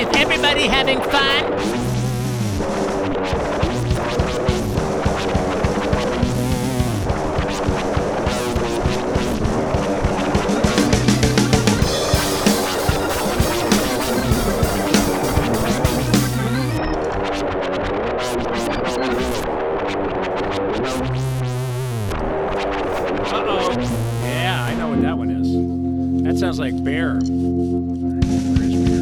Is everybody having fun? Uh-oh. Yeah, I know what that one is. That sounds like Bear. Where's Bear?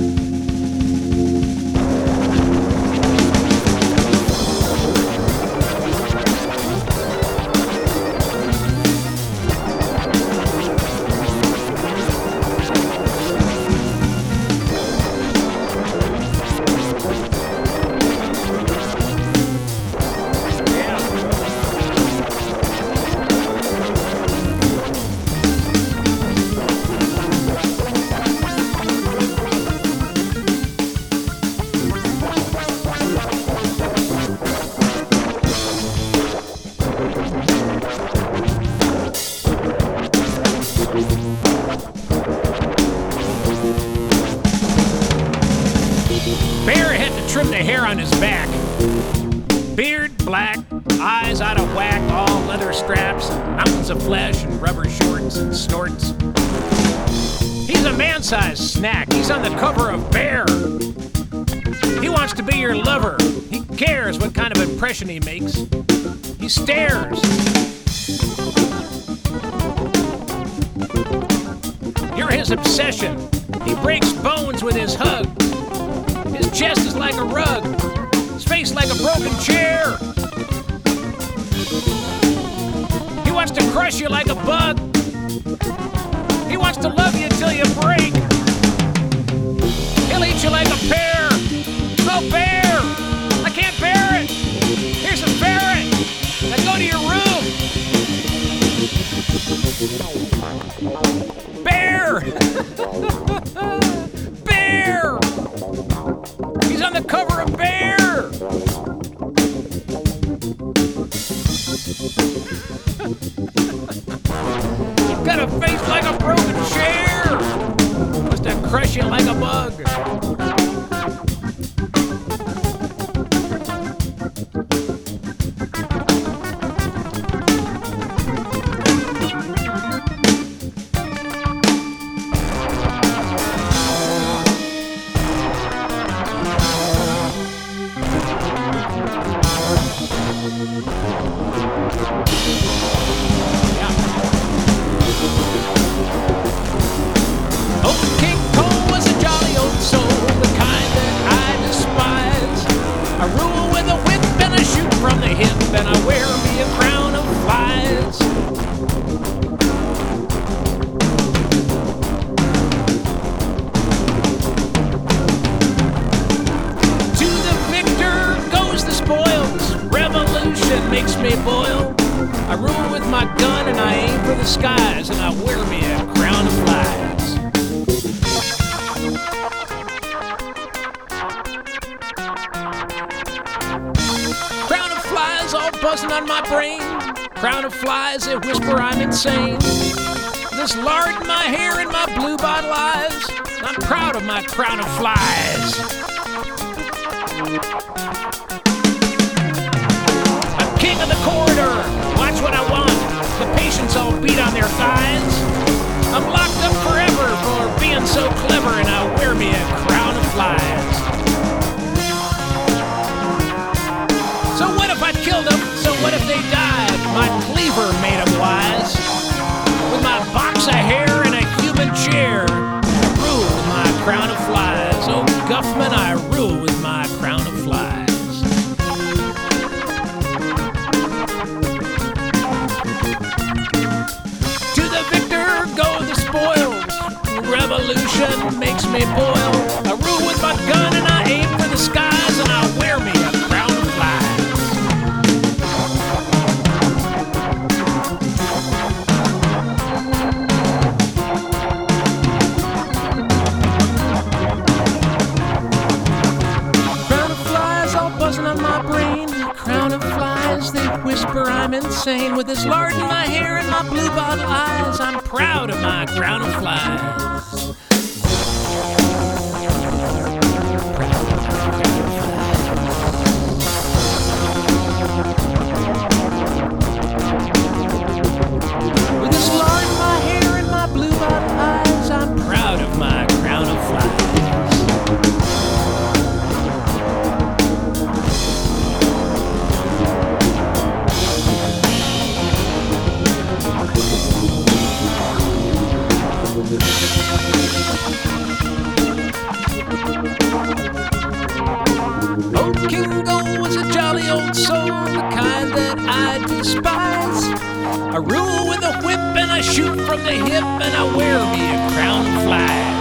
Bear had to trim the hair on his back. Beard black, eyes out of whack, all leather straps, and mountains of flesh and rubber shorts and snorts. He's a man-sized snack. He's on the cover of Bear. He wants to be your lover. He cares what kind of impression he makes. He stares. You're his obsession. He breaks bones with his hug. His chest is like a rug. His face like a broken chair. He wants to crush you like a bug. He wants to love you till you break. He'll eat you like a pear. Oh, Bear! I can't bear it! Here's a ferret! Now go to your room! Bear! Bear! He's on the cover of Bear! You've got a face like a broken chair! Must have crushed you like a bug. Oh, King Cole was a jolly old soul, the kind that I despise. I rule with a whip and I shoot from the hip and I wear me a crown of flies. To the victor goes the spoils. Revolution makes me boil. I rule with my gun and I aim for the skies and I wear me a crown of flies. Crown of flies all buzzing on my brain. Crown of flies that whisper I'm insane. This lard in my hair and my blue bottle eyes. I'm proud of my crown of flies. I'm king of the corridor. Watch what I want. The patients all beat on their thighs. I'm locked up forever for being so clever and I wear me a crown of flies. So what if I killed them? So what if they died? My cleaver made them wise. With my box of hair and a human chair, I rule with my crown of flies. Oh, Guffman, I rule with my crown of flies. To the victor go the spoils. Revolution makes me boil. I rule with my gun and I aim for the skies and I wear me a crown of flies. Crown of flies all buzzing on my brain. Crown of flies, they whisper I'm insane. With this lard in my hair and my blue bottle eyes, I'm proud of my crown of flies. Old King Gold was a jolly old soul, the kind that I despise. I rule with a whip and I shoot from the hip and I wear me a crown of flies.